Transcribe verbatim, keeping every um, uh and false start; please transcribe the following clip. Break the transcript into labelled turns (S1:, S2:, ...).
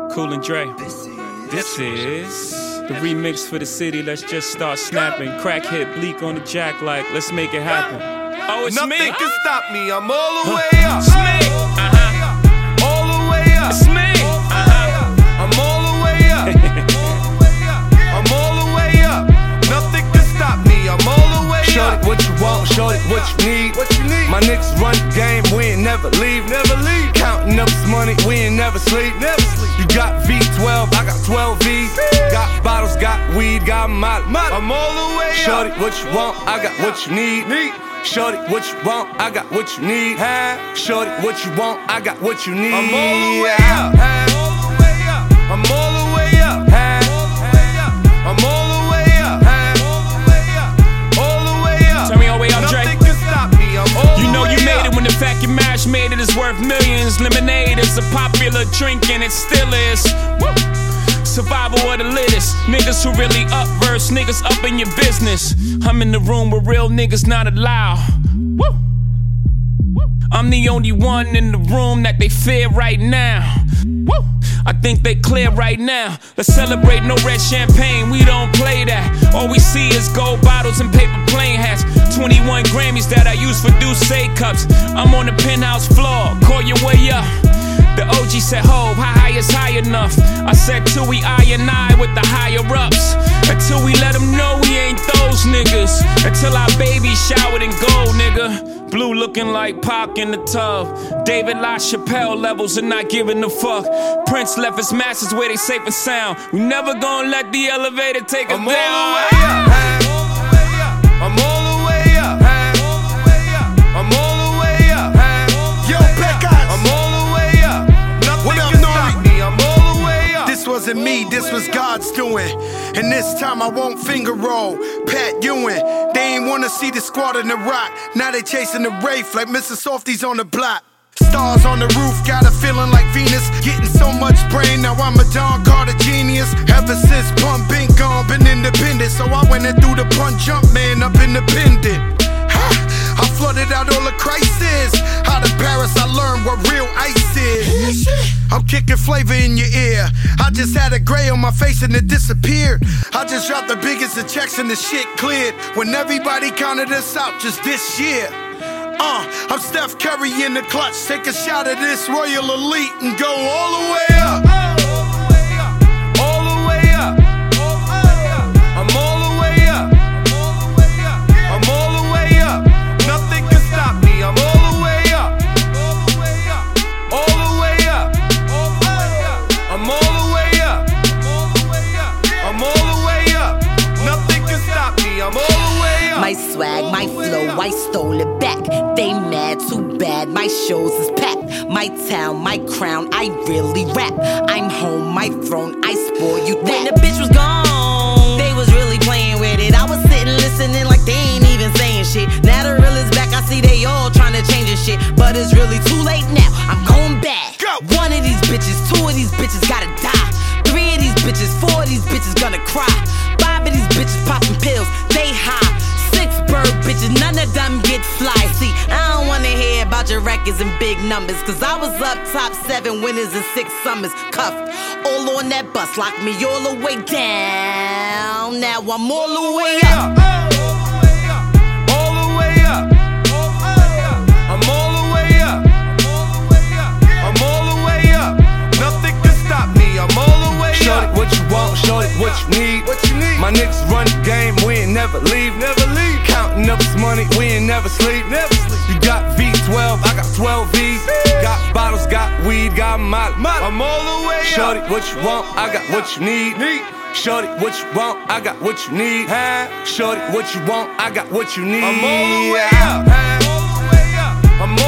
S1: Cool and Dre. This is the remix for the city. Let's just start snapping. Crack hit Bleak on the jack like, let's make it happen. Oh, it's
S2: Nothing
S1: me.
S2: Nothing can stop me. I'm all the way up.
S1: It's me. Uh-huh.
S2: All the way up.
S1: It's me. Uh-huh.
S2: I'm all the way up. I'm all the way up. Nothing can stop me. I'm all the way up. Shorty, what you want? Shorty, what you need? What you need? My niggas run the game. We ain't never leave. Never leave. Counting up this money. We ain't never sleep. Never sleep. You got V twelve. I got twelve V's. Got bottles. Got weed. Got molly. I'm all the way up. Shorty, what you want? I got what you need. Need. Shorty, what you want? I got what you need. Shorty, what you want? I got what you need. I'm all the way up. I'm all the way up. I'm all the way up. All the way up.
S1: Turn me all the way up, Dre.
S2: Nothing can stop me. I'm all
S1: You know
S2: the
S1: you
S2: way
S1: made
S2: up.
S1: it when the fact you mashed made it is worth millions. Lemonade is a popular drink and it still is. Woo. Survival of the littest. Niggas who really up verse, niggas up in your business. I'm in the room where real niggas not allowed. Woo. I'm the only one in the room that they fear right now. Woo. I think they clear right now. Let's celebrate no red champagne, we don't play that. All we see is gold bottles and paper plane hats. twenty-one Grammys that I use for Douce cups. I'm on the penthouse floor, call your way up. The O G said, ho, how high is high enough? I said, till we I and I with the higher ups. Until we let them know we ain't those niggas. Until our baby showered in gold, nigga. Blue looking like Pac in the tub. David LaChapelle levels and not giving a fuck. Prince left his masters where they safe and sound. We never gonna let the elevator take us
S2: I'm
S1: down.
S2: all the way up. I'm all the way up. I'm all the way up.
S3: Yo, Pecos.
S2: I'm all the way up. Nothing
S3: What up,
S2: can
S3: Nori?
S2: stop me. I'm all the way up.
S3: This wasn't me, this was God's doing. And this time I won't finger roll. Pat Ewing, they ain't wanna see the squad in the rock. Now they chasing the Wraith like Mister Softy's on the block. Stars on the roof, got a feeling like Venus. Getting so much brain, now I'm a Don Carter genius. Ever since Pump been gone, been independent. So I went and threw the punch jump man up independent. I flooded out all the crisis. Out of Paris, I learned what real ice is. I'm kicking flavor in your ear. I just had a gray on my face and it disappeared. I just dropped the biggest of checks and the shit cleared. When everybody counted us out just this year. Uh, I'm Steph Curry in the clutch. Take a shot at this Royal Elite and go all the way up.
S2: All the way up. I'm all the way up. I'm all the way up. Nothing can stop me. I'm all the way up. All the way up. I'm all the way up. I'm all the way up. Nothing can stop me. I'm all the way up.
S4: My swag, my flow, I stole it back. They mad, too bad, my shows is packed. My town, my crown, I really rap. I'm home, my throne, I spoil you that. When the bitch was gone, they was really playing with it. I was sitting listening like they ain't even saying shit. Now the real is back, I see they all trying to change this shit. But it's really too late now, I'm going back.
S3: Go.
S4: One of these bitches, two of these bitches gotta die. Three of these bitches, four of these bitches gonna cry. Five of these bitches popping pills, they high. Bird bitches, none of them get fly. See, I don't wanna hear about your records and big numbers. Cause I was up top seven winners and six summers. Cuffed all on that bus, locked me all the way down. Now I'm all the way up.
S2: All the way up. I'm all the way up. I'm all the way up. Nothing can stop me. I'm all the way up. Shorty, what you want? Shorty, what you need? What you need? My niggas run the game. We ain't never leave. Never leave. Counting up this money. We ain't never sleep. Never sleep. You got V twelve. I got twelve V's. Got bottles. Got weed. Got molly. I'm all the way up. Shorty, what you want? I got what you need. Need. Shorty, what you want? I got what you need. Shorty, what you want? I got what you need. I'm all the way up. I'm all